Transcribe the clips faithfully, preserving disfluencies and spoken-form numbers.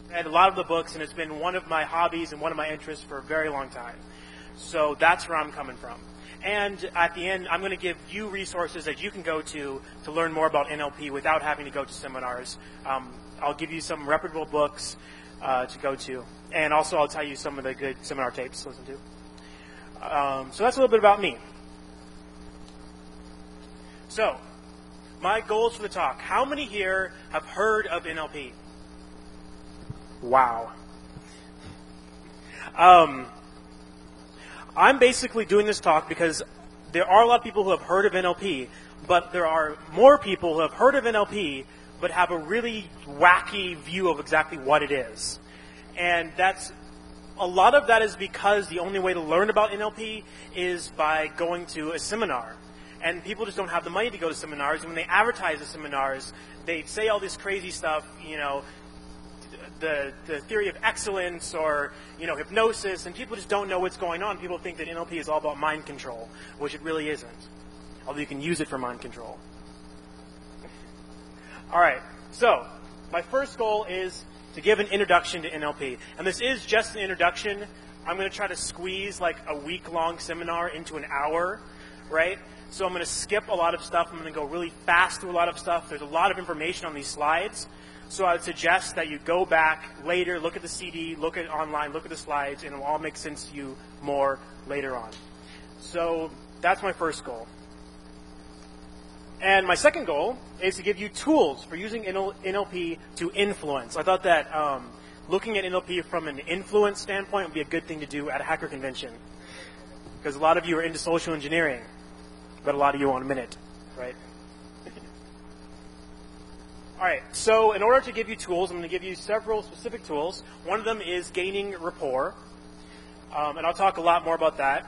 read a lot of the books, and it's been one of my hobbies and one of my interests for a very long time. So that's where I'm coming from. And at the end, I'm going to give you resources that you can go to to learn more about N L P without having to go to seminars. Um, I'll give you some reputable books uh, to go to. And also I'll tell you some of the good seminar tapes to listen to. Um, so that's a little bit about me. So, my goals for the talk. How many here have heard of N L P? Wow. Um, I'm basically doing this talk because there are a lot of people who have heard of N L P, but there are more people who have heard of N L P but have a really wacky view of exactly what it is. And that's a lot of that is because the only way to learn about N L P is by going to a seminar. And people just don't have the money to go to seminars. And when they advertise the seminars, they say all this crazy stuff, you know, the the theory of excellence or, you know, hypnosis, and people just don't know what's going on. People think that N L P is all about mind control, which it really isn't. Although you can use it for mind control. All right, so my first goal is to give an introduction to N L P. And this is just an introduction. I'm going to try to squeeze like a week-long seminar into an hour, right? So I'm going to skip a lot of stuff. I'm going to go really fast through a lot of stuff. There's a lot of information on these slides. So I would suggest that you go back later, look at the C D, look at it online, look at the slides, and it will all make sense to you more later on. So that's my first goal. And my second goal is to give you tools for using N L P to influence. I thought that um, looking at N L P from an influence standpoint would be a good thing to do at a hacker convention. Because a lot of you are into social engineering, but a lot of you want a minute, right? All right, so in order to give you tools, I'm going to give you several specific tools. One of them is gaining rapport, um, and I'll talk a lot more about that.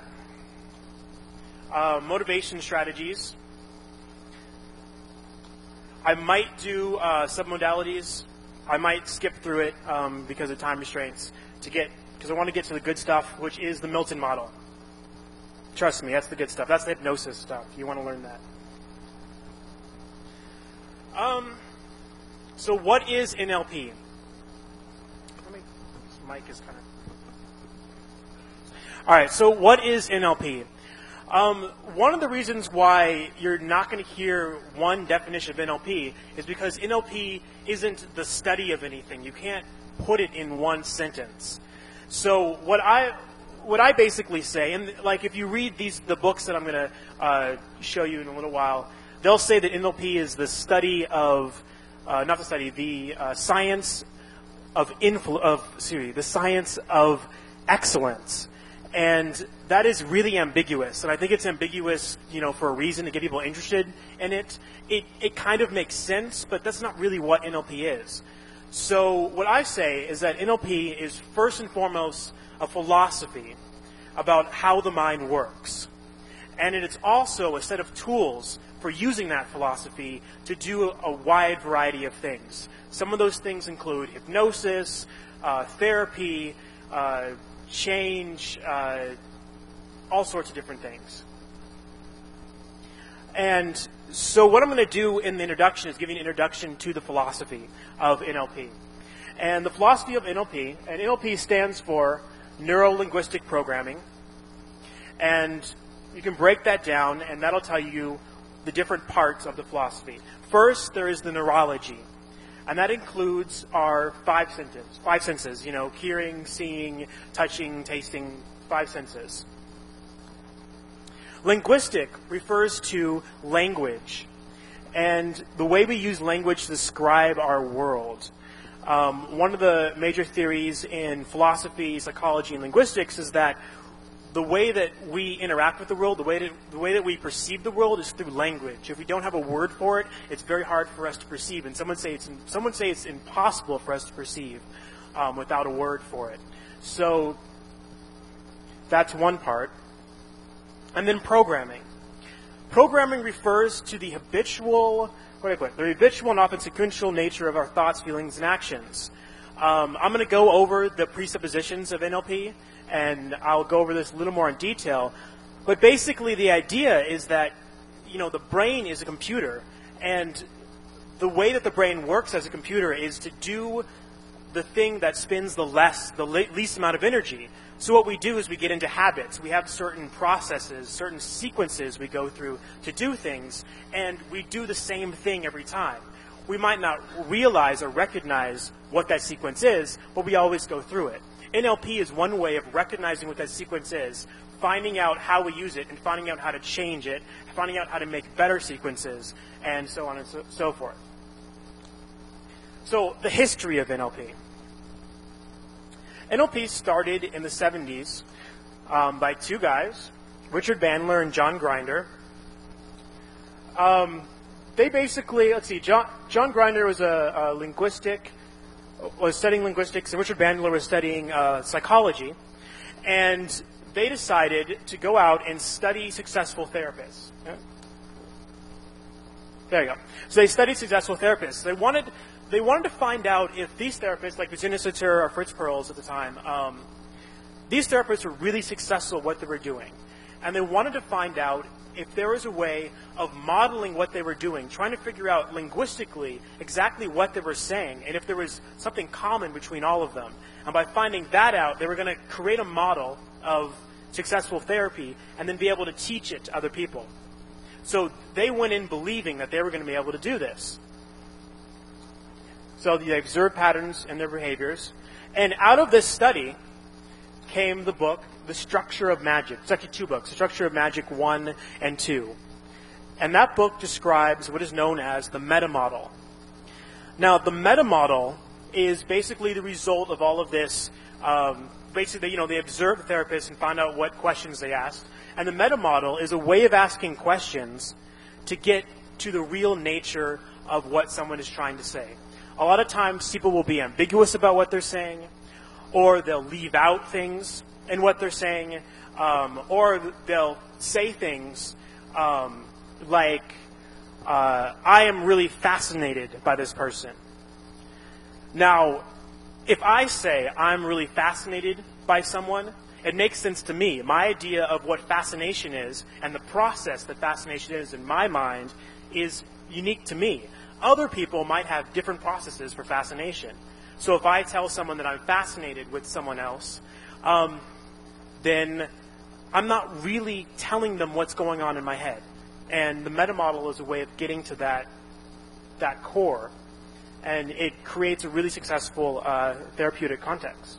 Uh, motivation strategies. I might do uh, submodalities. I might skip through it um, because of time restraints to get, because I want to get to the good stuff, which is the Milton model. Trust me, that's the good stuff. That's the hypnosis stuff. You want to learn that. Um. So what is N L P? Let me, this mic is kind of... All right, so what is N L P? Um, one of the reasons why you're not going to hear one definition of N L P is because N L P isn't the study of anything. You can't put it in one sentence. So what I what I basically say, and like if you read these the books that I'm going to uh, show you in a little while, they'll say that N L P is the study of Uh, not the study, the uh, science of influ- of excuse me, the science of excellence, and that is really ambiguous. And I think it's ambiguous, you know, for a reason to get people interested in it. It it kind of makes sense, but that's not really what N L P is. So what I say is that N L P is first and foremost a philosophy about how the mind works, and it's also a set of tools for using that philosophy to do a wide variety of things. Some of those things include hypnosis, uh, therapy, uh, change, uh, all sorts of different things. And so what I'm going to do in the introduction is give you an introduction to the philosophy of N L P. And the philosophy of N L P, and N L P stands for Neuro-Linguistic Programming. And you can break that down, and that'll tell you the different parts of the philosophy. First, there is the neurology, and that includes our five senses, five senses, you know, hearing, seeing, touching, tasting, five senses. Linguistic refers to language, and the way we use language to describe our world. Um, one of the major theories in philosophy, psychology, and linguistics is that the way that we interact with the world, the way that the way that we perceive the world is through language. If we don't have a word for it, it's very hard for us to perceive. And someone say it's someone say it's impossible for us to perceive um, without a word for it. So that's one part. And then programming. Programming refers to the habitual, what do I put? The habitual and often sequential nature of our thoughts, feelings, and actions. Um, I'm going to go over the presuppositions of N L P, and I'll go over this a little more in detail. But basically the idea is that, you know, the brain is a computer, and the way that the brain works as a computer is to do the thing that spends the less, the le- least amount of energy. So what we do is we get into habits. We have certain processes, certain sequences we go through to do things, and we do the same thing every time. We might not realize or recognize what that sequence is, but we always go through it. N L P is one way of recognizing what that sequence is, finding out how we use it, and finding out how to change it, finding out how to make better sequences, and so on and so, so forth. So, the history of N L P. N L P started in the seventies um, by two guys, Richard Bandler and John Grinder. Um, they basically, let's see, John, John Grinder was a, a linguistic, was studying linguistics, and Richard Bandler was studying uh, psychology. And they decided to go out and study successful therapists. Yeah. There you go. So they studied successful therapists. They wanted they wanted to find out if these therapists, like Virginia Satir or Fritz Perls at the time, um, these therapists were really successful at what they were doing. And they wanted to find out if there was a way of modeling what they were doing, trying to figure out linguistically exactly what they were saying, and if there was something common between all of them. And by finding that out, they were going to create a model of successful therapy and then be able to teach it to other people. So they went in believing that they were going to be able to do this. So they observed patterns in their behaviors. And out of this study came the book, The Structure of Magic. It's actually two books, The Structure of Magic one and two. And that book describes what is known as the meta model. Now, the meta model is basically the result of all of this. Um, basically, you know, they observed the therapist and found out what questions they asked. And the meta model is a way of asking questions to get to the real nature of what someone is trying to say. A lot of times people will be ambiguous about what they're saying, or they'll leave out things in what they're saying, um, or they'll say things um, like, uh, I am really fascinated by this person. Now, if I say I'm really fascinated by someone, it makes sense to me. My idea of what fascination is and the process that fascination is in my mind is unique to me. Other people might have different processes for fascination. So if I tell someone that I'm fascinated with someone else, um, then I'm not really telling them what's going on in my head. And the meta model is a way of getting to that, that core. And it creates a really successful uh, therapeutic context.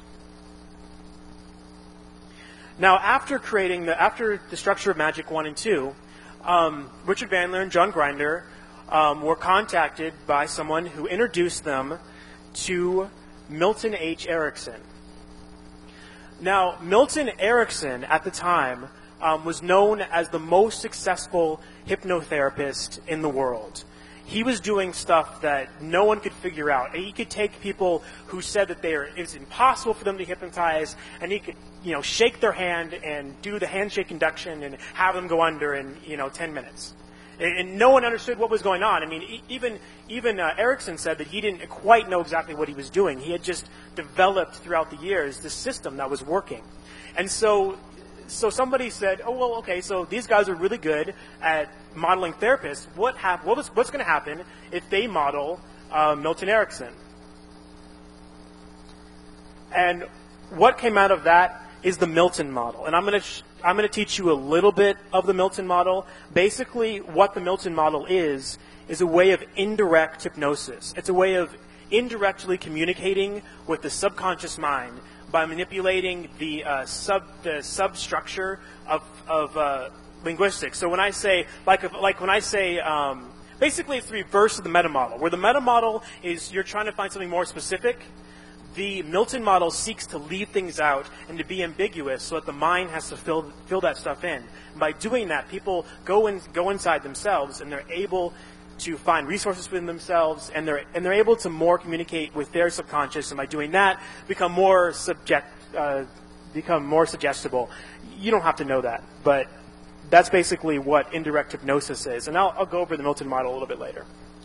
Now, after creating the after the Structure of Magic one and two, um, Richard Bandler and John Grinder um, were contacted by someone who introduced them to Milton H. Erickson. Now, Milton Erickson at the time um, was known as the most successful hypnotherapist in the world. He was doing stuff that no one could figure out. He could take people who said that they are, it was impossible for them to hypnotize, and he could, you know, shake their hand and do the handshake induction and have them go under in, you know, ten minutes. And, and no one understood what was going on. I mean, e- even even uh, Erickson said that he didn't quite know exactly what he was doing. He had just developed throughout the years this system that was working. And so So somebody said, oh, well, okay, so these guys are really good at modeling therapists. What hap- what was, what's going to happen if they model uh, Milton Erickson? And what came out of that is the Milton model. And I'm going to sh- I'm going to teach you a little bit of the Milton model. Basically, what the Milton model is, is a way of indirect hypnosis. It's a way of indirectly communicating with the subconscious mind by manipulating the uh, sub the substructure of of uh, linguistics. So when I say like if, like when I say um, basically it's the reverse of the meta model, where the meta model is you're trying to find something more specific. The Milton model seeks to leave things out and to be ambiguous, so that the mind has to fill fill that stuff in. And by doing that, people go in go inside themselves, and they're able to find resources within themselves, and they're and they're able to more communicate with their subconscious, and by doing that, become more subject, uh, become more suggestible. You don't have to know that, but that's basically what indirect hypnosis is, and I'll, I'll go over the Milton model a little bit later.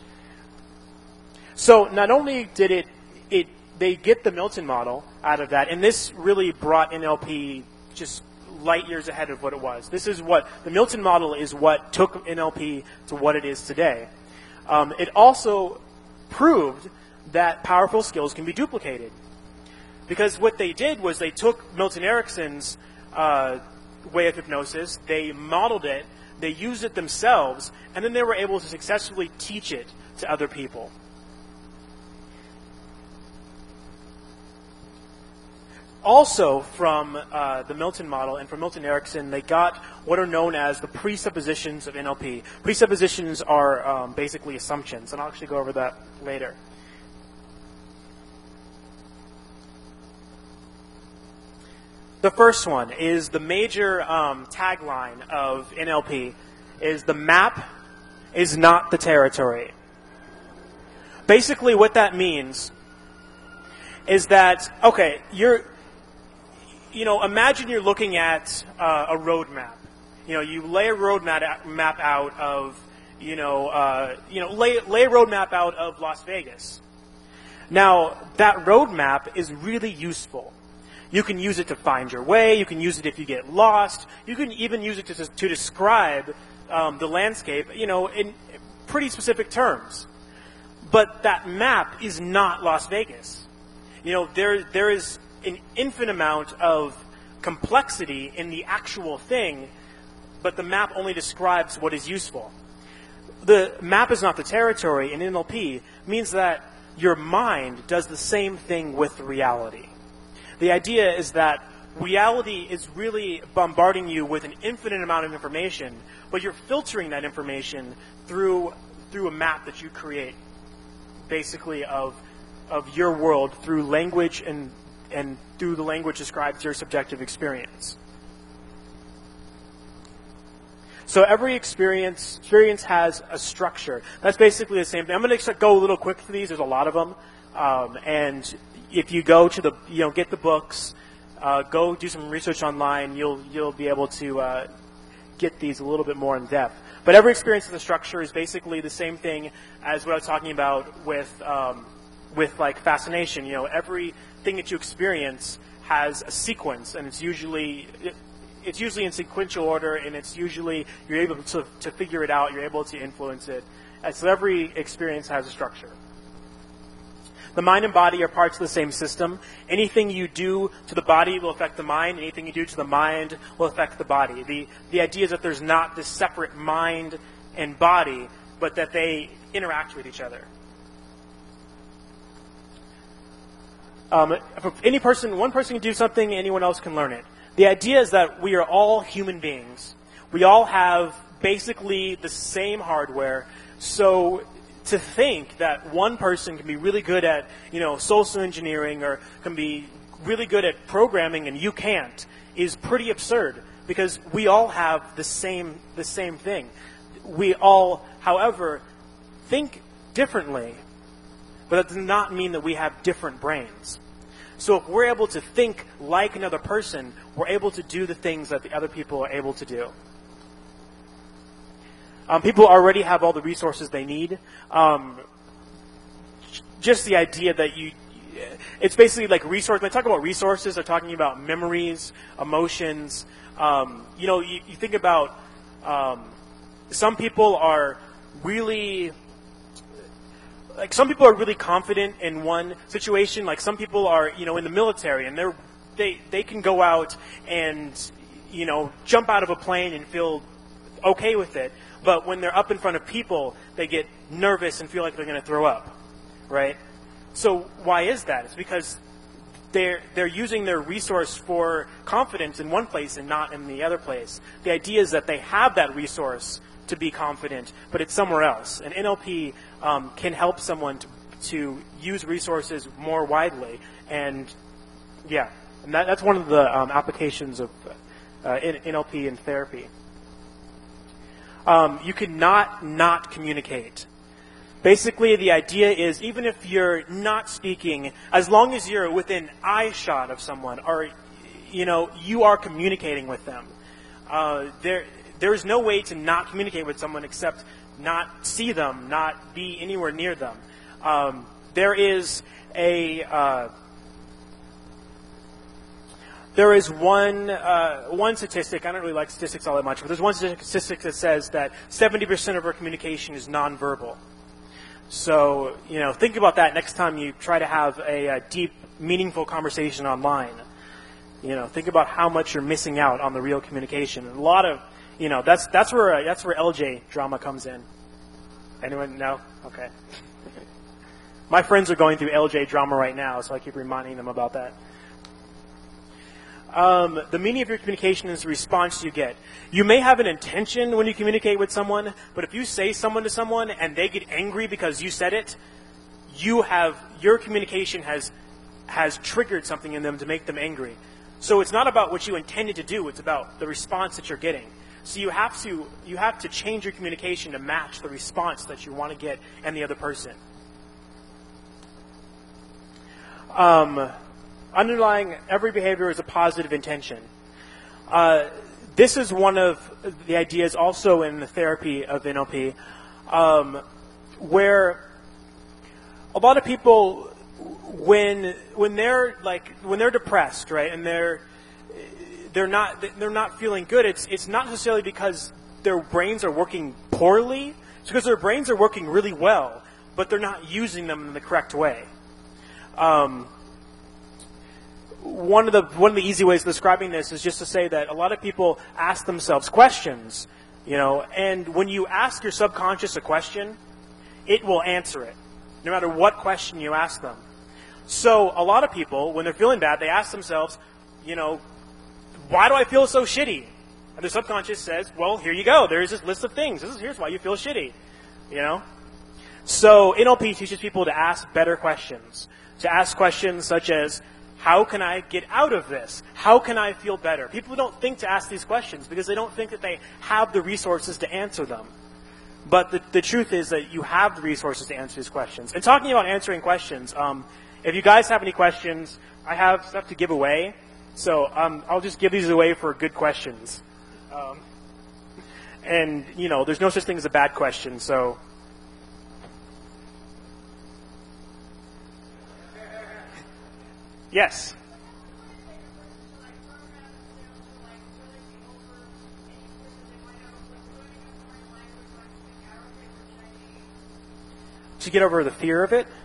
So not only did it it they get the Milton model out of that, and this really brought N L P just light years ahead of what it was. This is what the Milton model is what took N L P to what it is today. Um, it also proved that powerful skills can be duplicated. Because what they did was they took Milton Erickson's uh, way of hypnosis, they modeled it, they used it themselves, and then they were able to successfully teach it to other people. Also from uh, the Milton model and from Milton Erickson, they got what are known as the presuppositions of N L P. Presuppositions are um, basically assumptions, and I'll actually go over that later. The first one is the major um, tagline of N L P is the map is not the territory. Basically what that means is that, okay, you're, you know, imagine you're looking at uh, a road map. You know, you lay a road map map out of, you know, uh, you know, lay, lay a road map out of Las Vegas. Now, that road map is really useful. You can use it to find your way. You can use it if you get lost. You can even use it to, to describe um, the landscape, you know, in pretty specific terms. But that map is not Las Vegas. You know, there there is an infinite amount of complexity in the actual thing, but the map only describes what is useful. The map is not the territory in N L P means that your mind does the same thing with reality. The idea is that reality is really bombarding you with an infinite amount of information, but you're filtering that information through through a map that you create, basically of of your world through language and and through the language describes your subjective experience. So every experience experience has a structure. That's basically the same thing. I'm going to go a little quick through these. There's a lot of them, um, and if you go to the, you know, get the books, uh, go do some research online, you'll you'll be able to uh, get these a little bit more in depth. But every experience of the structure is basically the same thing as what I was talking about with um, with like fascination. You know, everything that you experience has a sequence, and it's usually it, it's usually in sequential order, and it's usually you're able to to figure it out, you're able to influence it. And so every experience has a structure. The mind and body are parts of the same system. Anything you do to the body will affect the mind. Anything you do to the mind will affect the body. The, the idea is that there's not this separate mind and body, but that they interact with each other. Um, if any person, one person can do something, anyone else can learn it. The idea is that we are all human beings. We all have basically the same hardware. So to think that one person can be really good at, you know, social engineering or can be really good at programming and you can't is pretty absurd, because we all have the same the same thing. We all, however, think differently, but that does not mean that we have different brains. So if we're able to think like another person, we're able to do the things that the other people are able to do. Um, people already have all the resources they need. Um, just the idea that you, it's basically like resource. When I talk about resources, they're talking about memories, emotions. Um, you know, you, you think about um, some people are really, like some people are really confident in one situation. Like some people are, you know, in the military, and they're they they can go out and, you know, jump out of a plane and feel okay with it. But when they're up in front of people, they get nervous and feel like they're going to throw up, right? So why is that? It's because they're they're using their resource for confidence in one place and not in the other place. The idea is that they have that resource to be confident, but it's somewhere else. And N L P um, can help someone to, to use resources more widely. And yeah, and that, that's one of the um, applications of uh, N L P in therapy. Um, you cannot not communicate. Basically, the idea is even if you're not speaking, as long as you're within eye shot of someone, or, you know, you are communicating with them. Uh, there, there is no way to not communicate with someone except not see them, not be anywhere near them. Um, there is a... Uh, There is one uh, one statistic, I don't really like statistics all that much, but there's one statistic that says that seventy percent of our communication is nonverbal. So, you know, think about that next time you try to have a, a deep, meaningful conversation online. You know, think about how much you're missing out on the real communication. And a lot of, you know, that's that's where uh, that's where L J drama comes in. Anyone know? Okay. My friends are going through L J drama right now, so I keep reminding them about that. Um, the meaning of your communication is the response you get. You may have an intention when you communicate with someone, but if you say someone to someone and they get angry because you said it, you have your communication has has triggered something in them to make them angry. So it's not about what you intended to do; it's about the response that you're getting. So you have to you have to change your communication to match the response that you want to get and the other person. Um, underlying every behavior is a positive intention. Uh, this is one of the ideas also in the therapy of N L P, um, where a lot of people, when when they're like when they're depressed, right, and they're they're not they're not feeling good, it's it's not necessarily because their brains are working poorly. It's because their brains are working really well, but they're not using them in the correct way. Um, one of the one of the easy ways of describing this is just to say that a lot of people ask themselves questions, you know, and when you ask your subconscious a question, it will answer it, no matter what question you ask them. So a lot of people, when they're feeling bad, they ask themselves, you know, why do I feel so shitty? And their subconscious says, well, here you go. There's this list of things. This is here's why you feel shitty, you know. So N L P teaches people to ask better questions. To ask questions such as, how can I get out of this? How can I feel better? People don't think to ask these questions because they don't think that they have the resources to answer them. But the, the truth is that you have the resources to answer these questions. And talking about answering questions, um, if you guys have any questions, I have stuff to give away. So um, I'll just give these away for good questions. Um, and, you know, there's no such thing as a bad question, so... Yes. To get over the fear of it?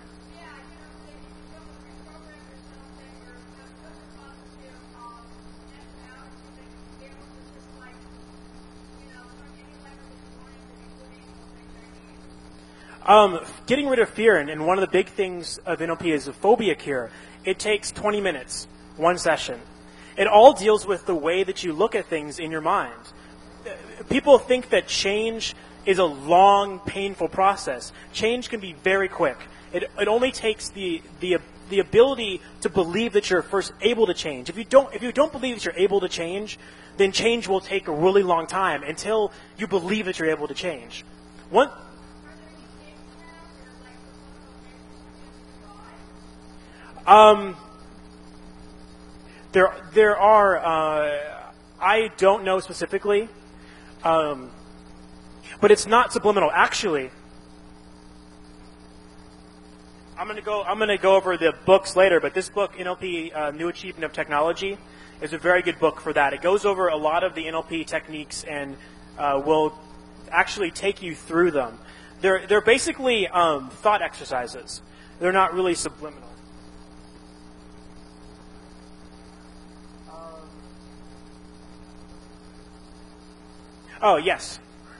Um, getting rid of fear, and, and one of the big things of N L P is a phobia cure. It takes twenty minutes, one session. It all deals with the way that you look at things in your mind. People think that change is a long, painful process. Change can be very quick. It, it only takes the, the the ability to believe that you're first able to change. If you don't if you don't believe that you're able to change, then change will take a really long time until you believe that you're able to change. One Um, there, there are. Uh, I don't know specifically, um, but it's not subliminal. Actually, I'm going to go. I'm going to go over the books later. But this book, N L P, uh, New Achievement of Technology, is a very good book for that. It goes over a lot of the N L P techniques and uh, will actually take you through them. They're they're basically um, thought exercises. They're not really subliminal. Oh, yes.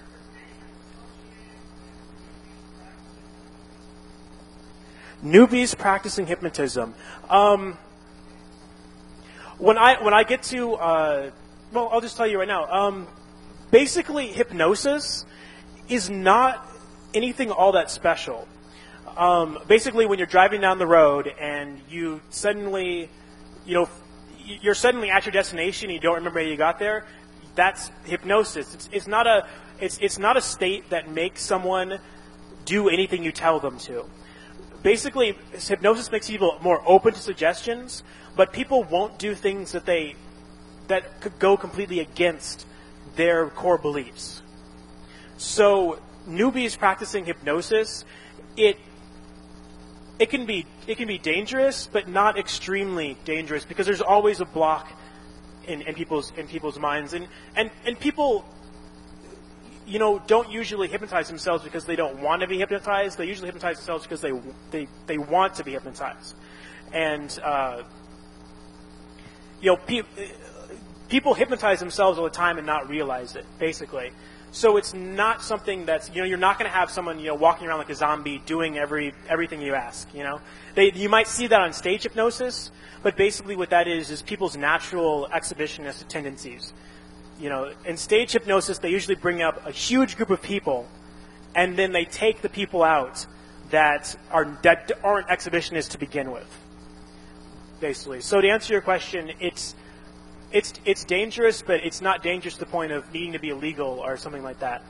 Newbies practicing hypnotism. Um, when I when I get to, uh, well, I'll just tell you right now. Um, basically, hypnosis is not anything all that special. Um, basically, when you're driving down the road and you suddenly, you know, you're suddenly at your destination and you don't remember how you got there. That's hypnosis. It's, it's not a it's it's not a state that makes someone do anything you tell them to. Basically, hypnosis makes people more open to suggestions, but people won't do things that they that could go completely against their core beliefs. So, newbies practicing hypnosis, it it can be it can be dangerous, but not extremely dangerous because there's always a block In, in people's in people's minds, and, and and people, you know, don't usually hypnotize themselves because they don't want to be hypnotized. They usually hypnotize themselves because they they they want to be hypnotized, and uh, you know, pe- people hypnotize themselves all the time and not realize it, basically. So it's not something that's, you know, you're not going to have someone, you know, walking around like a zombie doing every everything you ask, you know. They, you might see that on stage hypnosis, but basically what that is is people's natural exhibitionist tendencies. You know, in stage hypnosis, they usually bring up a huge group of people, and then they take the people out that are that aren't exhibitionists to begin with, basically. So to answer your question, it's it's it's dangerous, but it's not dangerous to the point of needing to be illegal or something like that.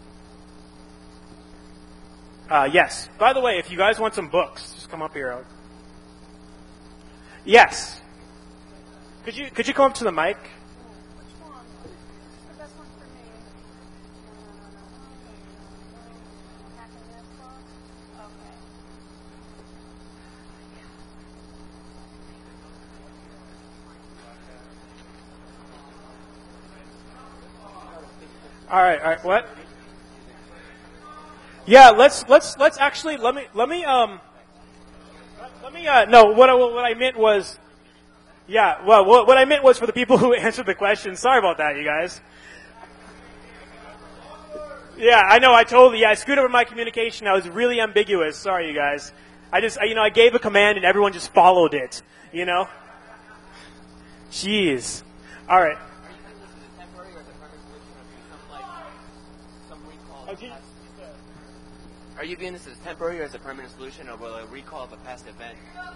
Uh, yes. By the way, if you guys want some books, just come up here. Yes. Could you could you come up to the mic? All right, all right. What? Yeah, let's let's let's actually let me let me um let me uh no what I, what I meant was yeah well what, what I meant was for the people who answered the question. Sorry about that, you guys. Yeah, I know. I totally yeah I screwed over my communication. I was really ambiguous. Sorry, you guys. I just I, you know I gave a command and everyone just followed it. You know. Jeez. All right. Are you viewing this as temporary or as a permanent solution, or will a recall of a past event?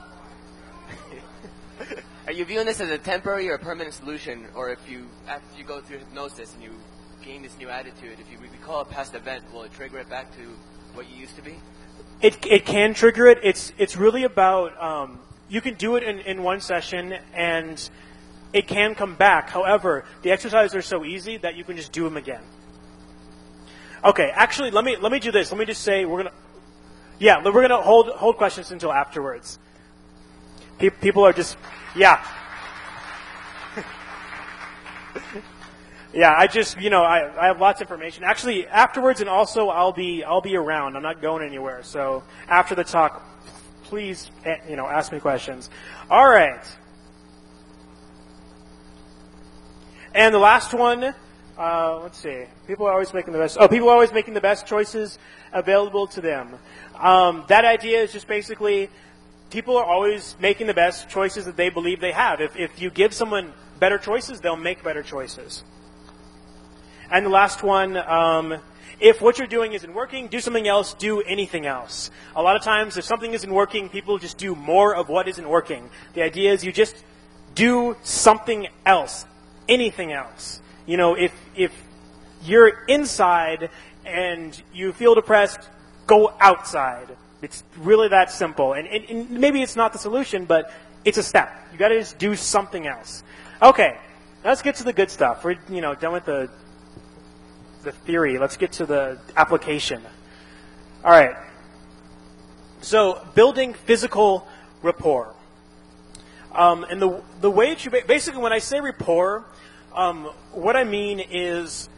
Are you viewing this as a temporary or a permanent solution, or if you, after you go through hypnosis and you gain this new attitude, if you recall a past event, will it trigger it back to what you used to be? It it can trigger it. It's it's really about um, you can do it in, in one session and it can come back. However, the exercises are so easy that you can just do them again. Okay, actually, let me let me do this. Let me just say we're gonna, yeah, we're gonna hold hold questions until afterwards. Pe- people are just, yeah, yeah. I just, you know, I, I have lots of information. Actually, afterwards, and also I'll be I'll be around. I'm not going anywhere. So after the talk, please, you know, ask me questions. All right. And the last one. Uh, let's see. People are always making the best. Oh, people are always making the best choices available to them. Um, that idea is just basically people are always making the best choices that they believe they have. If if you give someone better choices, they'll make better choices. And the last one, um, if what you're doing isn't working, do something else. Do anything else. A lot of times, if something isn't working, people just do more of what isn't working. The idea is you just do something else, anything else. You know, if if you're inside and you feel depressed, go outside. It's really that simple. And, and, and maybe it's not the solution, but it's a step. You got to just do something else. Okay, let's get to the good stuff. We're you know done with the the theory. Let's get to the application. All right. So building physical rapport. Um, and the the way that you basically when I say rapport. Um, what I mean is,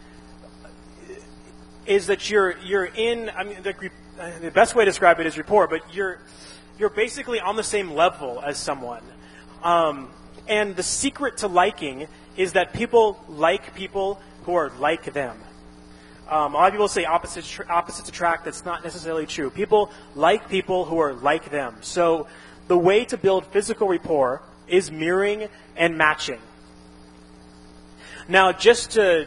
is that you're you're in. I mean, the, the best way to describe it is rapport, but you're you're basically on the same level as someone. Um, and the secret to liking is that people like people who are like them. Um, a lot of people say opposites opposites attract. That's not necessarily true. People like people who are like them. So the way to build physical rapport is mirroring and matching. Now, just to,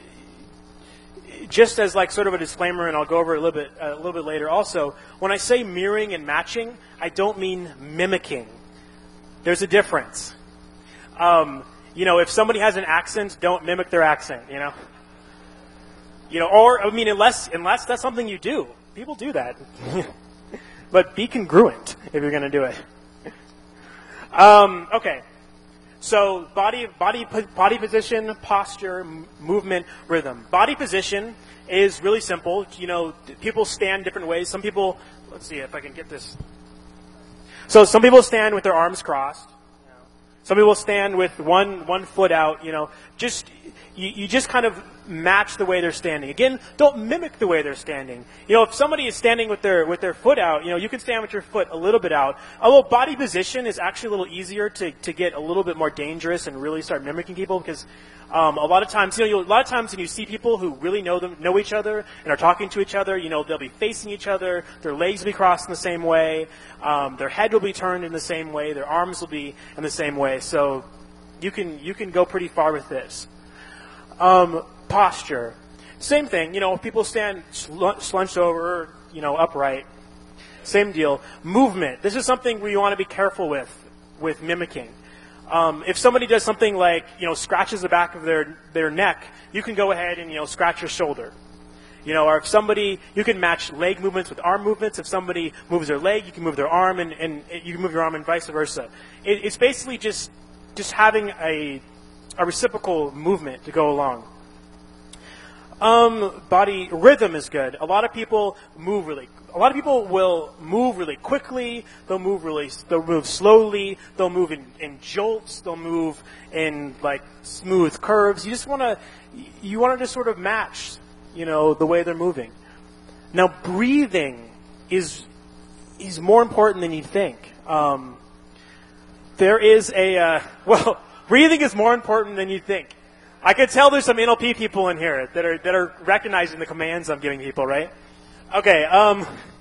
just as like sort of a disclaimer, and I'll go over it a little bit a little bit later. Also, when I say mirroring and matching, I don't mean mimicking. There's a difference. Um, you know, if somebody has an accent, don't mimic their accent. You know, you know, or I mean, unless unless that's something you do, people do that. But be congruent if you're going to do it. Um, okay. So body, body, body position, posture, m- movement, rhythm. Body position is really simple. You know, people stand different ways. Some people, let's see if I can get this. So some people stand with their arms crossed. Some people stand with one one foot out. You know, just you, you just kind of match the way they're standing. Again, don't mimic the way they're standing. You know, if somebody is standing with their with their foot out, you know, you can stand with your foot a little bit out. Although body position is actually a little easier to, to get a little bit more dangerous and really start mimicking people, because um, a lot of times, you know, you'll, a lot of times when you see people who really know them, know each other and are talking to each other, you know, they'll be facing each other, their legs will be crossed in the same way, um, their head will be turned in the same way, their arms will be in the same way. So you can you can go pretty far with this. Um, posture. Same thing, you know, if people stand sl- slunched over, you know, upright, same deal. Movement. This is something we want to be careful with, with mimicking. Um, if somebody does something like, you know, scratches the back of their, their neck, you can go ahead and, you know, scratch your shoulder. You know, or if somebody, you can match leg movements with arm movements. If somebody moves their leg, you can move their arm, and, and you can move your arm and vice versa. It, it's basically just, just having a, a reciprocal movement to go along. Um, body rhythm is good. A lot of people move really. A lot of people will move really quickly. They'll move really. They'll move slowly. They'll move in, in jolts. They'll move in like smooth curves. You just want to. You want to just sort of match, you know, the way they're moving. Now, breathing is is more important than you think. Um, there is a uh, well, breathing is more important than you think. I can tell there's some N L P people in here that are that are recognizing the commands I'm giving people, right? Okay, um,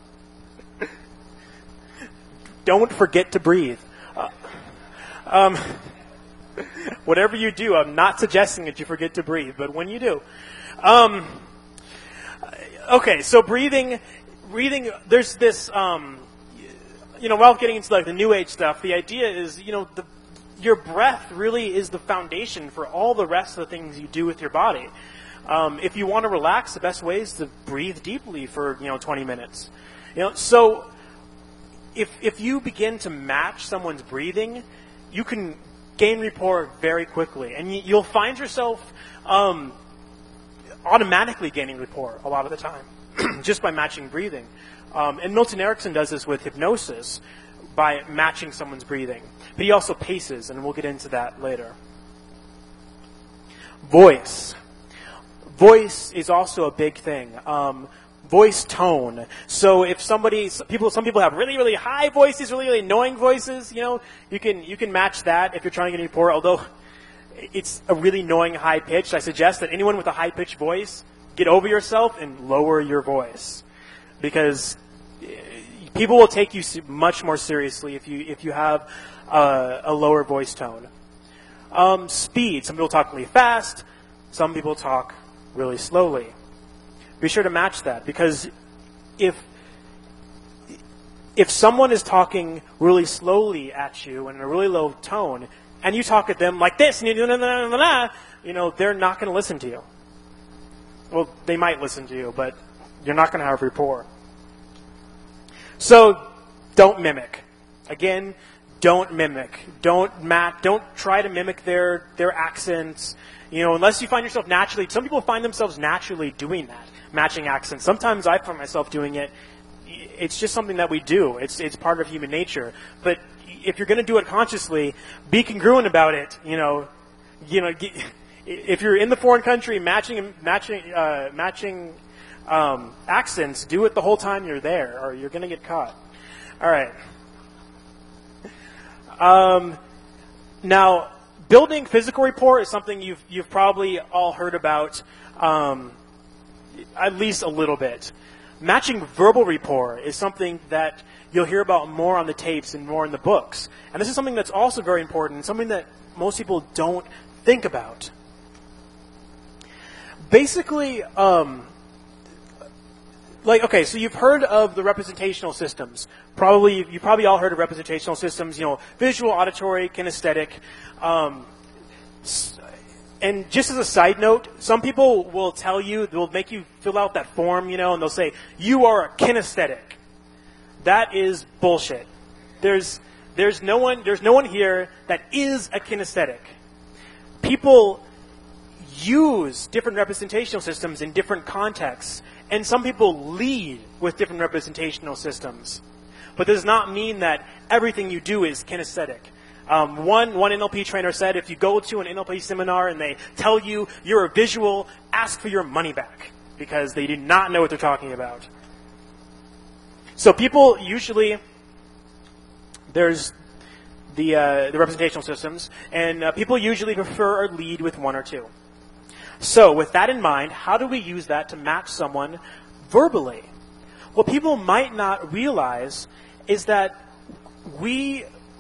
don't forget to breathe. Uh, um, whatever you do, I'm not suggesting that you forget to breathe, but when you do, um, okay. So breathing, breathing. There's this, um, you know, while getting into like the New Age stuff, the idea is, you know, the your breath really is the foundation for all the rest of the things you do with your body. Um, if you want to relax, the best way is to breathe deeply for, you know, twenty minutes. You know, so if if you begin to match someone's breathing, you can gain rapport very quickly, and you, you'll find yourself um, automatically gaining rapport a lot of the time just by matching breathing. Um, and Milton Erickson does this with hypnosis, by matching someone's breathing. But he also paces, and we'll get into that later. Voice. Voice is also a big thing. Um, voice tone. So if somebody, people, some people have really, really high voices, really, really annoying voices, you know, you can you can match that if you're trying to get rapport. Although it's a really annoying high pitch, I suggest that anyone with a high pitched voice, get over yourself and lower your voice, because people will take you much more seriously if you if you have uh, a lower voice tone. Um, speed. Some people talk really fast. Some people talk really slowly. Be sure to match that, because if if someone is talking really slowly at you in a really low tone, and you talk at them like this, and you you know, they're not going to listen to you. Well, they might listen to you, but you're not going to have rapport. So, don't mimic. Again, don't mimic. Don't mat. Don't try to mimic their their accents. You know, unless you find yourself naturally. Some people find themselves naturally doing that, matching accents. Sometimes I find myself doing it. It's just something that we do. It's it's part of human nature. But if you're going to do it consciously, be congruent about it. You know, you know, if you're in the foreign country, matching matching uh, matching. Um, accents, do it the whole time you're there, or you're going to get caught. All right. Um, now, building physical rapport is something you've you've probably all heard about, um, at least a little bit. Matching verbal rapport is something that you'll hear about more on the tapes and more in the books. And this is something that's also very important, and something that most people don't think about. Basically, um, Like, okay, so you've heard of the representational systems. Probably, you probably all heard of representational systems, you know, visual, auditory, kinesthetic. Um, and just as a side note, some people will tell you, they'll make you fill out that form, you know, and they'll say, you are a kinesthetic. That is bullshit. There's, there's no one, there's no one here that is a kinesthetic. People use different representational systems in different contexts. And some people lead with different representational systems. But does not mean that everything you do is kinesthetic. Um, one one N L P trainer said, if you go to an N L P seminar and they tell you you're a visual, ask for your money back, because they do not know what they're talking about. So people usually, there's the uh, the representational systems, and uh, people usually prefer or lead with one or two. So with that in mind, how do we use that to match someone verbally? What people might not realize is that we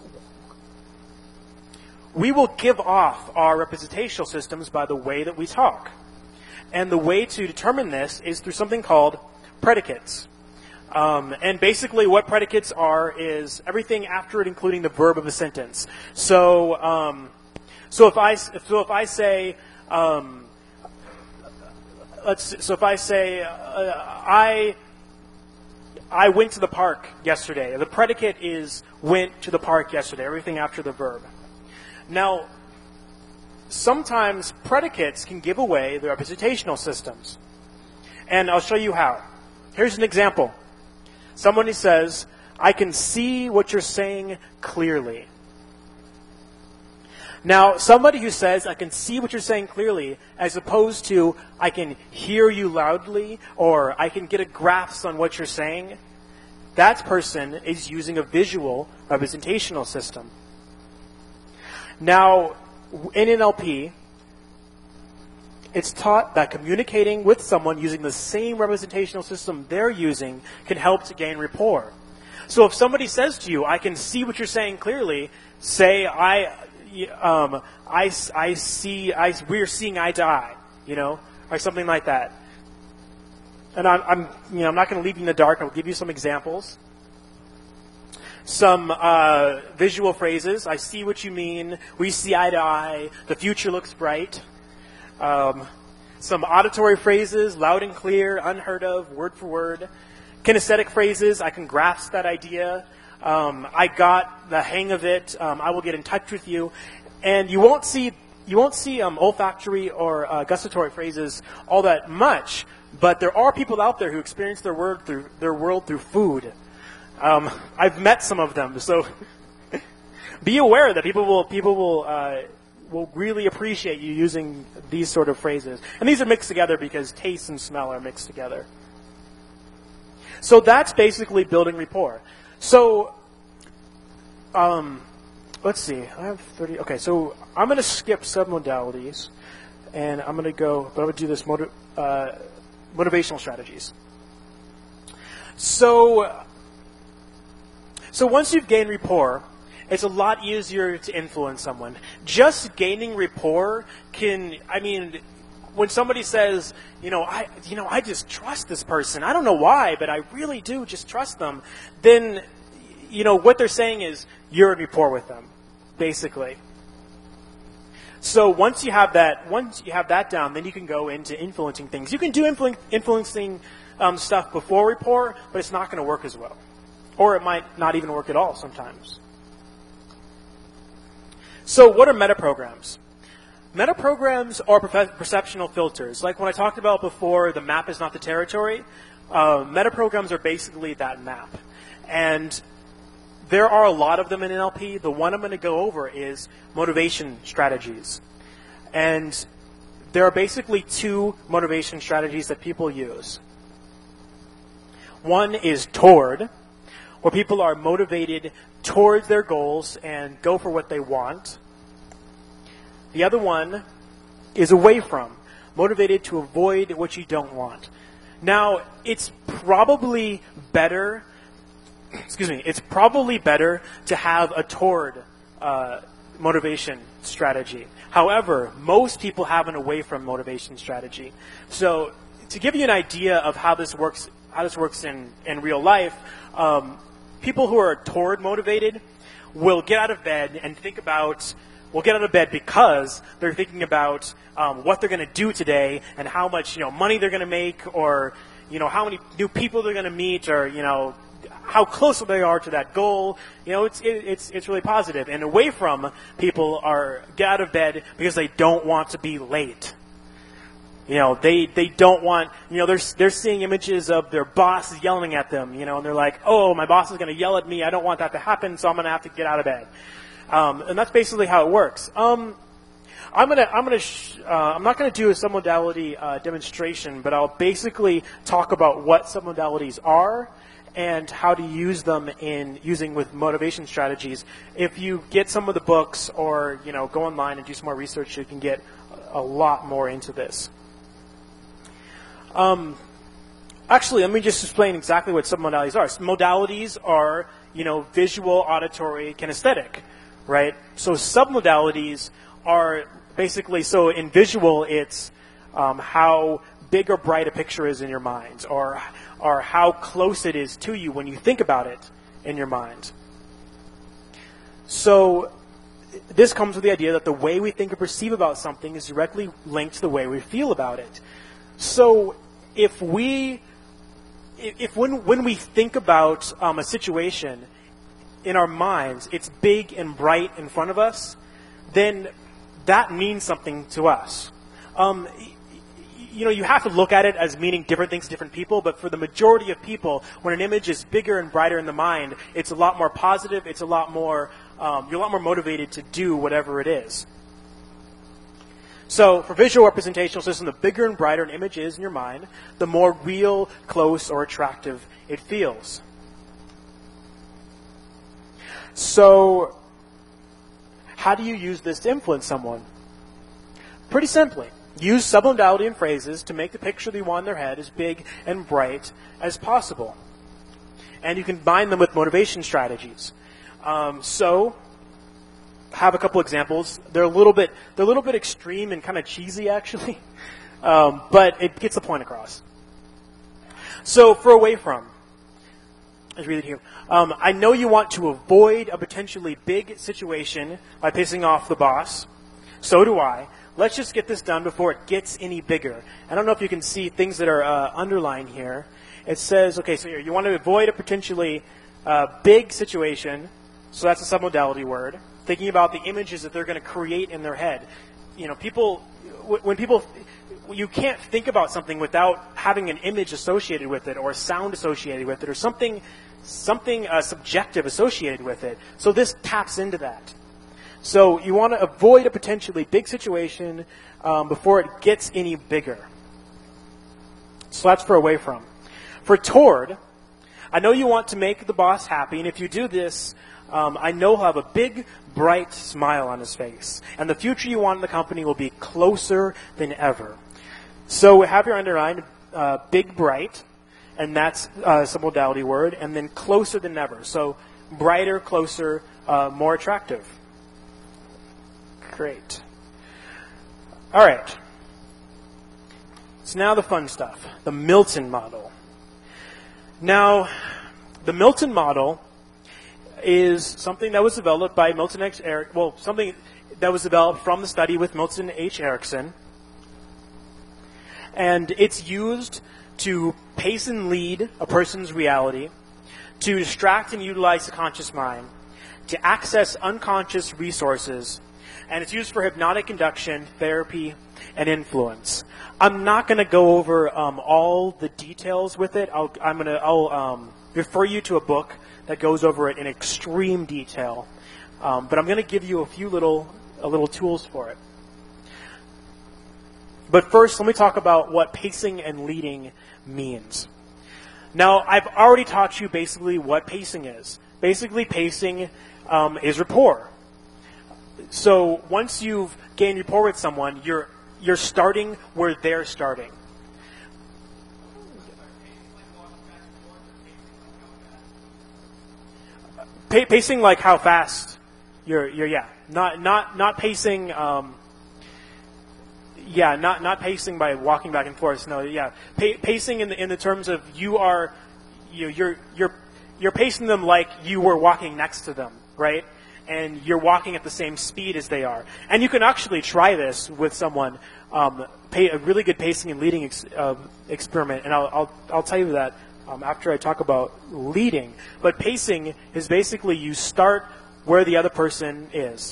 we will give off our representational systems by the way that we talk. And the way to determine this is through something called predicates. Um, and basically what predicates are is everything after it, including the verb of a sentence. So um, so if I so if I say um, let's so if I say uh, I I went to the park yesterday. The predicate is went to the park yesterday, everything after the verb. Now, sometimes predicates can give away the representational systems. And I'll show you how. Here's an example. Somebody says, I can see what you're saying clearly. Now, somebody who says, I can see what you're saying clearly, as opposed to, I can hear you loudly, or I can get a grasp on what you're saying, that person is using a visual representational system. Now, in N L P, it's taught that communicating with someone using the same representational system they're using can help to gain rapport. So if somebody says to you, I can see what you're saying clearly, say, I, um, I, I see, I, we're seeing eye to eye, you know, or something like that. And I'm, I'm you know, I'm not going to leave you in the dark. I'll give you some examples. Some uh, visual phrases. I see what you mean. We see eye to eye. The future looks bright. Um, some auditory phrases, loud and clear, unheard of, word for word. Kinesthetic phrases, I can grasp that idea. Um, I got the hang of it. Um, I will get in touch with you. And you won't see you won't see um, olfactory or uh, gustatory phrases all that much, but there are people out there who experience their word through their world through food. Um, I've met some of them, so be aware that people will people will uh, will really appreciate you using these sort of phrases. And these are mixed together because taste and smell are mixed together. So that's basically building rapport. So um, let's see. I have thirty. Okay, so I'm going to skip submodalities, and I'm going to go. But I'm going to do this motiv- uh, motivational strategies. So. So once you've gained rapport, it's a lot easier to influence someone. Just gaining rapport can, I mean, when somebody says, you know, I, you know, I just trust this person. I don't know why, but I really do just trust them. Then, you know, what they're saying is you're in rapport with them, basically. So once you have that, once you have that down, then you can go into influencing things. You can do influ- influencing um, stuff before rapport, but it's not going to work as well. Or it might not even work at all sometimes. So what are metaprograms? Metaprograms are perceptional filters. Like when I talked about before, the map is not the territory. Uh, metaprograms are basically that map. And there are a lot of them in N L P. The one I'm going to go over is motivation strategies. And there are basically two motivation strategies that people use. One is toward, where people are motivated towards their goals and go for what they want. The other one is away from, motivated to avoid what you don't want. Now, it's probably better, excuse me, it's probably better to have a toward uh, motivation strategy. However, most people have an away from motivation strategy. So, to give you an idea of how this works, how this works in, in real life, um, people who are toward motivated will get out of bed and think about, will get out of bed because they're thinking about um, what they're going to do today and how much, you know, money they're going to make, or, you know, how many new people they're going to meet, or, you know, how close they are to that goal. You know, it's it, it's it's really positive. And away from people are get out of bed because they don't want to be late. You know, they, they don't want, you know, they're, they're seeing images of their boss yelling at them, you know, and they're like, oh, my boss is going to yell at me. I don't want that to happen, so I'm going to have to get out of bed. Um, and that's basically how it works. Um, I'm gonna, I'm gonna, sh- uh, I'm not gonna do a submodality uh, demonstration, but I'll basically talk about what submodalities are and how to use them in using with motivation strategies. If you get some of the books, or you know, go online and do some more research, you can get a lot more into this. Um, actually, let me just explain exactly what submodalities are. Modalities are, you know, visual, auditory, kinesthetic, right? So submodalities are basically, so in visual, it's um, how big or bright a picture is in your mind, or or how close it is to you when you think about it in your mind. So this comes with the idea that the way we think or perceive about something is directly linked to the way we feel about it. So if we, if when when we think about um, a situation in our minds, it's big and bright in front of us, then that means something to us. Um, you know, you have to look at it as meaning different things to different people, but for the majority of people, when an image is bigger and brighter in the mind, it's a lot more positive, it's a lot more, um, you're a lot more motivated to do whatever it is. So for visual representational system, the bigger and brighter an image is in your mind, the more real, close, or attractive it feels. So how do you use this to influence someone? Pretty simply. Use submodality in phrases to make the picture that you want in their head as big and bright as possible. And you can combine them with motivation strategies. Um, so, have a couple examples. They're a little bit they're a little bit extreme and kind of cheesy, actually, um, but it gets the point across. So, for away from, let's read it here. Um, I know you want to avoid a potentially big situation by pissing off the boss. So do I. Let's just get this done before it gets any bigger. I don't know if you can see things that are uh, underlined here. It says, okay, so here, you want to avoid a potentially uh, big situation. So that's a submodality word. Thinking about the images that they're going to create in their head. You know, people, when people, you can't think about something without having an image associated with it, or a sound associated with it, or something, something uh, subjective associated with it. So this taps into that. So you want to avoid a potentially big situation um, before it gets any bigger. So that's for away from. For toward, I know you want to make the boss happy, and if you do this, um, I know he'll have a big, bright smile on his face. And the future you want in the company will be closer than ever. So have your underline, uh, big, bright, and that's uh, a submodality word, and then closer than ever. So brighter, closer, uh, more attractive. Great. All right. So now the fun stuff, the Milton model. Now, the Milton model is something that was developed by Milton H. Eric, well, something that was developed from the study with Milton H. Erickson. And it's used to pace and lead a person's reality, to distract and utilize the conscious mind, to access unconscious resources, and it's used for hypnotic induction, therapy, and influence. I'm not going to go over um, all the details with it. I'll, I'm going to I'll um, refer you to a book that goes over it in extreme detail. Um, but I'm going to give you a few little a little tools for it. But first, let me talk about what pacing and leading means. Now, I've already taught you basically what pacing is. Basically, pacing um, is rapport. So once you've gained rapport with someone, you're you're starting where they're starting. Pa- pacing like how fast you're you're yeah not not not pacing um, yeah not not pacing by walking back and forth. No, yeah pa- pacing in the in the terms of you are you you're you're you're pacing them like you were walking next to them, right? And you're walking at the same speed as they are. And you can actually try this with someone, um, pay a really good pacing and leading ex- uh, experiment. And I'll, I'll, I'll tell you that um, after I talk about leading. But pacing is basically you start where the other person is.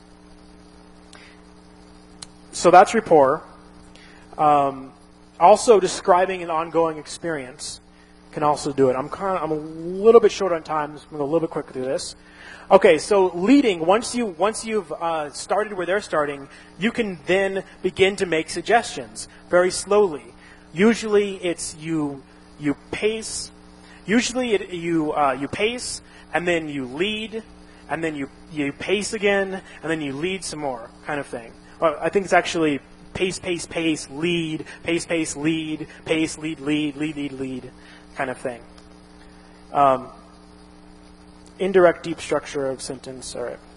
So that's rapport. Um, also describing an ongoing experience. can also do it. I'm kind of, I'm a little bit short on time, so I'm going to go a little bit quicker through this. Okay, so leading, once, you, once you've uh, started where they're starting, you can then begin to make suggestions very slowly. Usually it's you you pace, usually it, you uh, you pace, and then you lead, and then you, you pace again, and then you lead some more, kind of thing. Well, I think it's actually pace, pace, pace, lead, pace, pace, lead, pace, lead, lead, lead, lead, lead, kind of thing. Um, indirect deep structure of sentence. All right.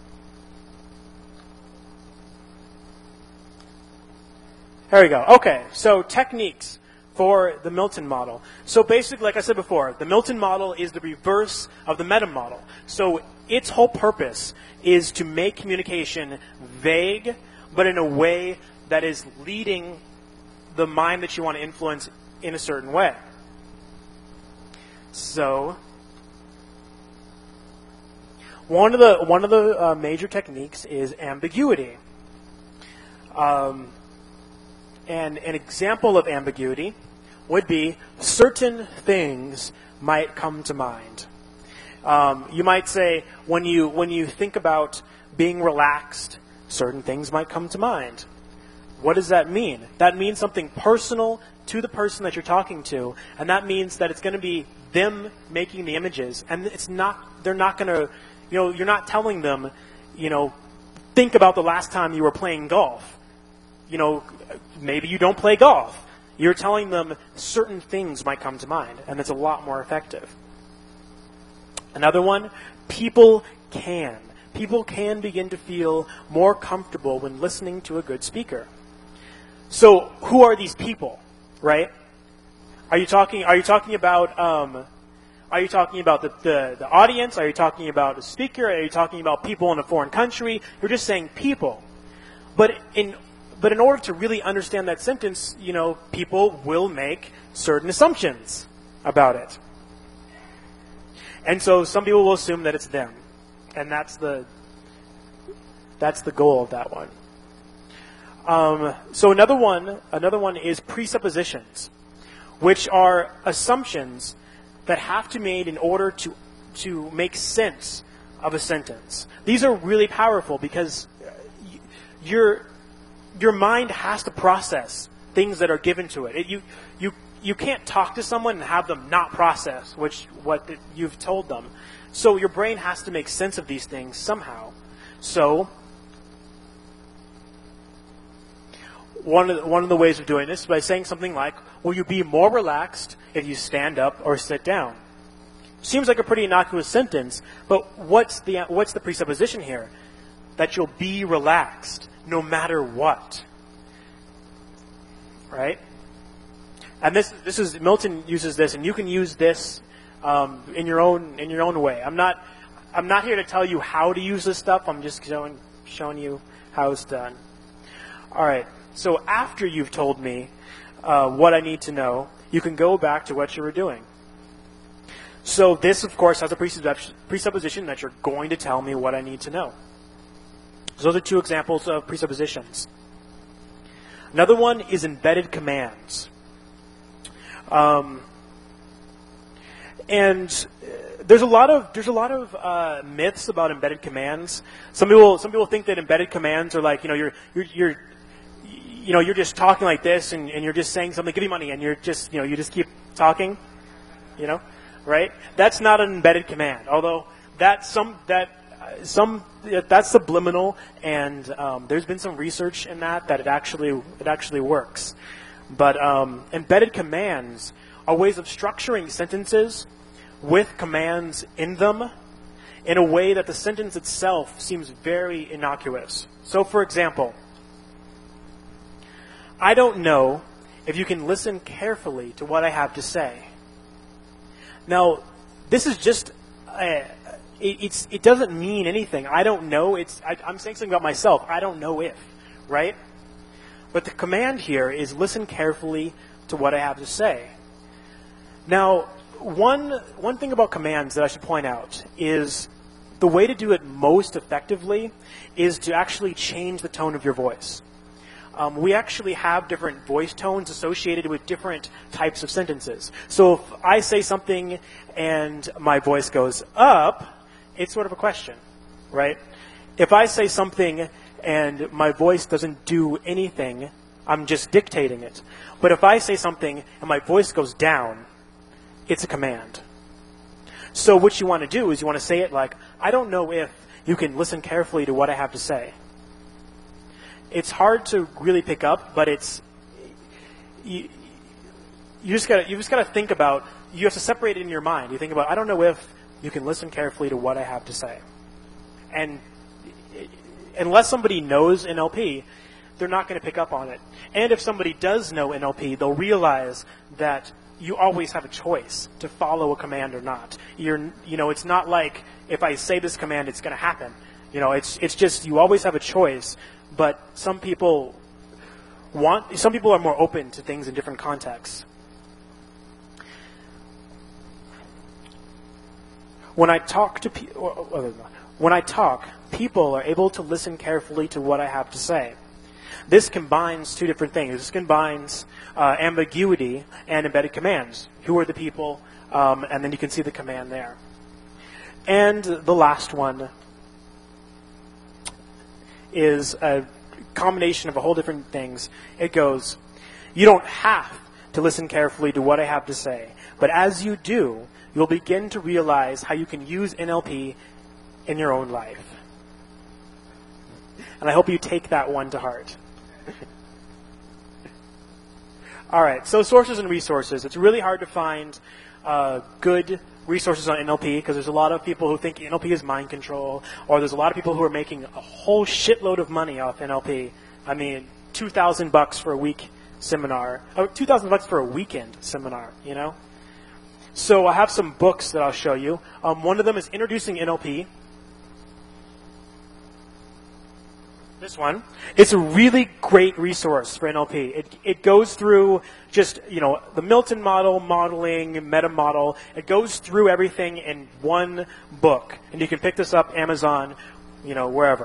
There we go. Okay, so techniques for the Milton model. So basically, like I said before, the Milton model is the reverse of the meta model. So its whole purpose is to make communication vague, but in a way that is leading the mind that you want to influence in a certain way. So one of the one of the uh, major techniques is ambiguity. Um, and an example of ambiguity would be certain things might come to mind. Um, you might say when you when you think about being relaxed, certain things might come to mind. What does that mean? That means something personal to the person that you're talking to, and that means that it's going to be them making the images, and it's not. They're not going to, you know, you're not telling them, you know, think about the last time you were playing golf. You know, maybe you don't play golf. You're telling them certain things might come to mind, and it's a lot more effective. Another one, people can. People can begin to feel more comfortable when listening to a good speaker. So, who are these people, right? Are you talking? Are you talking about? Um, are you talking about the, the the audience? Are you talking about a speaker? Are you talking about people in a foreign country? You're just saying people. But in but in order to really understand that sentence, you know, people will make certain assumptions about it, and so some people will assume that it's them, and that's the that's the goal of that one. Um, so another one, another one is presuppositions, which are assumptions that have to be made in order to to make sense of a sentence. These are really powerful because your your mind has to process things that are given to it. it you you you can't talk to someone and have them not process which what you've told them. So your brain has to make sense of these things somehow. So One of, the, one of the ways of doing this is by saying something like, will you be more relaxed if you stand up or sit down? Seems like a pretty innocuous sentence, but what's the, what's the presupposition here? That you'll be relaxed no matter what. Right? And this, this is, Milton uses this, and you can use this um, in your own, in your own way. I'm not, I'm not here to tell you how to use this stuff. I'm just showing, showing you how it's done. All right. So after you've told me uh, what I need to know, you can go back to what you were doing. So this, of course, has a presupposition that you're going to tell me what I need to know. So those are two examples of presuppositions. Another one is embedded commands. Um, and there's a lot of there's a lot of uh, myths about embedded commands. Some people some people think that embedded commands are like, you know, you're you're, you're you know, you're just talking like this, and, and you're just saying something, give me money, and you're just, you know, you just keep talking, you know, right? That's not an embedded command, although that's some, that, uh, some, that's subliminal, and um, there's been some research in that, that it actually, it actually works. But um, embedded commands are ways of structuring sentences with commands in them in a way that the sentence itself seems very innocuous. So, for example, I don't know if you can listen carefully to what I have to say. Now, this is just, uh, it, it's, it doesn't mean anything. I don't know. It's, I, I'm saying something about myself. I don't know if, right? But the command here is listen carefully to what I have to say. Now, one, one thing about commands that I should point out is the way to do it most effectively is to actually change the tone of your voice. um, we actually have different voice tones associated with different types of sentences. So if I say something and my voice goes up, it's sort of a question, right? If I say something and my voice doesn't do anything, I'm just dictating it. But if I say something and my voice goes down, it's a command. So what you want to do is you want to say it like, I don't know if you can listen carefully to what I have to say. It's hard to really pick up, but it's you, you just got you just got to think about. You have to separate it in your mind. You think about, I don't know if you can listen carefully to what I have to say, and unless somebody knows N L P, they're not going to pick up on it. And if somebody does know N L P, they'll realize that you always have a choice to follow a command or not. You're, you know, it's not like if I say this command, it's going to happen. You know, it's it's just you always have a choice. But some people want, some people are more open to things in different contexts. When I talk to people, when I talk, people are able to listen carefully to what I have to say. This combines two different things. This combines uh, ambiguity and embedded commands. Who are the people? Um, and then you can see the command there. And the last one is a combination of a whole different things. It goes, you don't have to listen carefully to what I have to say, but as you do, you'll begin to realize how you can use N L P in your own life. And I hope you take that one to heart. All right, so sources and resources. It's really hard to find uh, good resources on N L P because there's a lot of people who think N L P is mind control, or there's a lot of people who are making a whole shitload of money off N L P. I mean, two thousand bucks for a week seminar, or two thousand bucks for a weekend seminar, you know? So I have some books that I'll show you. Um, one of them is Introducing N L P. This one. It's a really great resource for N L P. It it goes through just, you know, the Milton model, modeling, meta model. It goes through everything in one book. And you can pick this up Amazon, you know, wherever.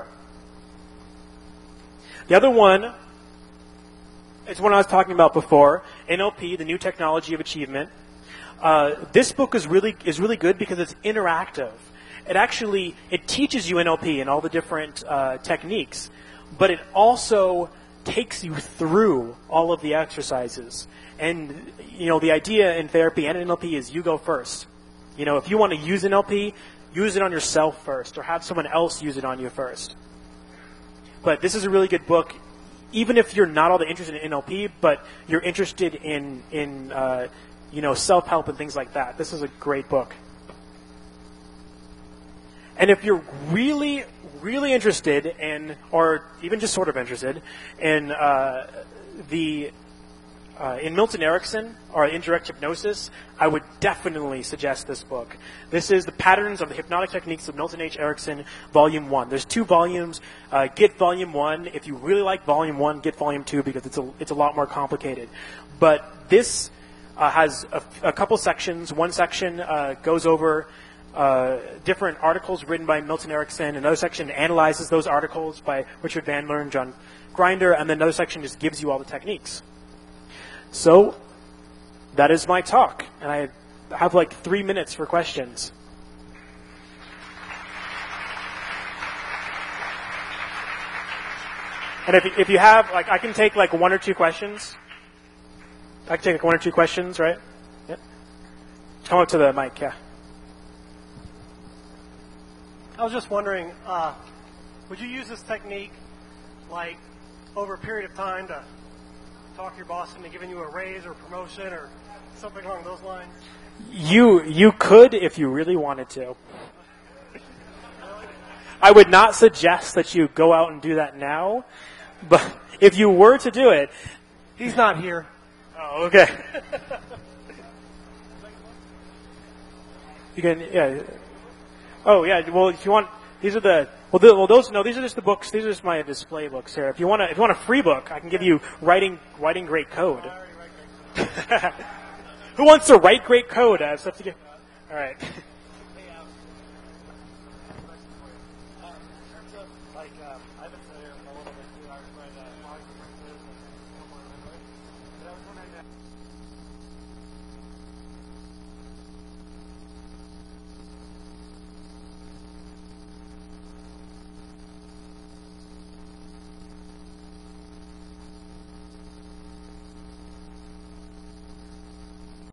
The other one is one I was talking about before, N L P, the New Technology of Achievement. Uh, this book is really is really good because it's interactive. It actually, it teaches you N L P and all the different uh, techniques, but it also takes you through all of the exercises. And, you know, the idea in therapy and N L P is you go first. You know, if you want to use N L P, use it on yourself first, or have someone else use it on you first. But this is a really good book, even if you're not all that interested in N L P, but you're interested in, in uh, you know, self-help and things like that. This is a great book. And if you're really, really interested in, or even just sort of interested in uh, the uh, in Milton Erickson or indirect hypnosis, I would definitely suggest this book. This is The Patterns of the Hypnotic Techniques of Milton H. Erickson, Volume One. There's two volumes. Uh, get Volume One. If you really like Volume One, get Volume Two because it's a it's a lot more complicated. But this uh, has a, a couple sections. One section uh, goes over Uh, different articles written by Milton Erickson. Another section analyzes those articles by Richard Bandler and John Grinder, and then another section just gives you all the techniques. So, that is my talk, and I have like three minutes for questions. And if if you have, like, I can take like one or two questions. I can take like one or two questions, right? Yep. Come up to the mic, yeah. I was just wondering, uh, would you use this technique, like, over a period of time to talk your boss into giving you a raise or promotion or something along those lines? You you could if you really wanted to. I would not suggest that you go out and do that now, but if you were to do it... He's not here. Oh, okay. You can, yeah... Oh yeah. Well, if you want, these are the well, the, well those no, these are just the books. These are just my display books here. If you want to, if you want a free book, I can give you writing writing great code. Who wants to write great code? I have stuff to give. All right.